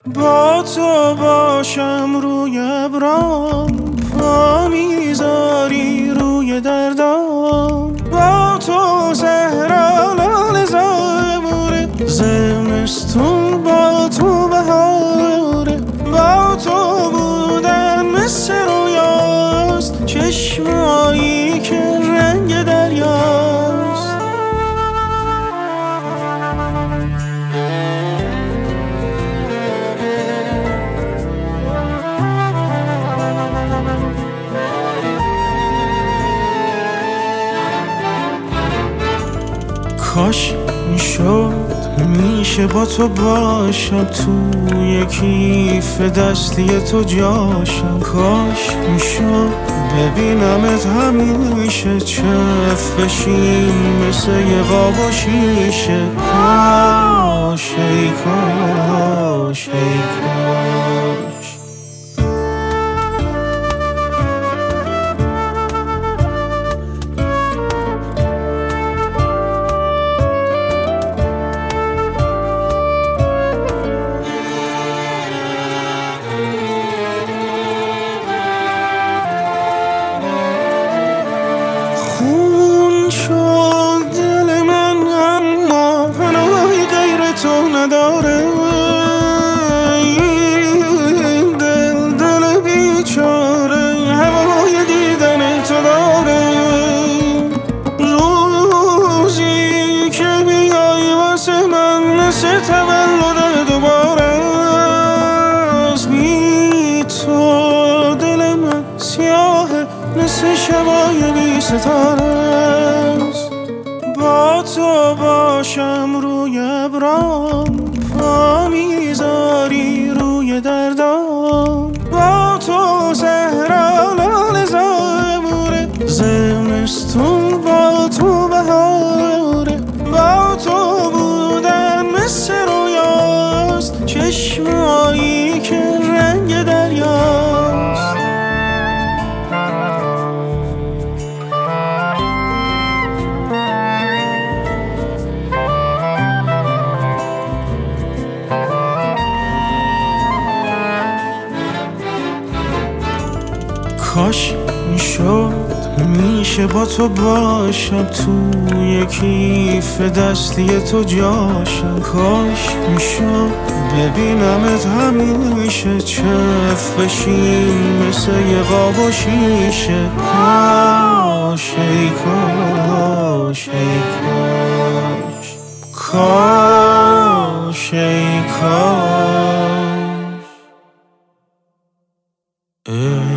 با تو باشم روی ابرام، پا میذاری روی دردام. با تو زهرا لاله زاره، زمستون با تو بهاره. با تو بودن مثل رویاست، چشمایی که رنگ دریاست. کاش میشد همیشه با تو باشم، توی کیف دستی تو جاشم. کاش میشد ببینمت همیشه، چف بشیم مثل یه قاب و شیشه. کاش ای کاش ای کاش. خون شد دل من اما پناهی غیر تو نداره. این دل بیچاره هوای دیدن تو داره. روزی که بیای واسه من مثل تولد دوباره. بی تو دل من سیاهه مثل شبای بی ستاره است. با تو باشم روی ابرام، پا میذاری روی دردام. با تو زهرا لاله زاره، زمستون با تو بهاره. با تو بودن مثل رویاست، چشمایی که رنگ دریاست. کاش میشد همیشه با تو باشم، توی کیف دستی تو جاشم. کاش میشد ببینمت همیشه، چف بشیم مثل یه قاب و شیشه. کاش ای کاش ای کاش. کاش ای کاش.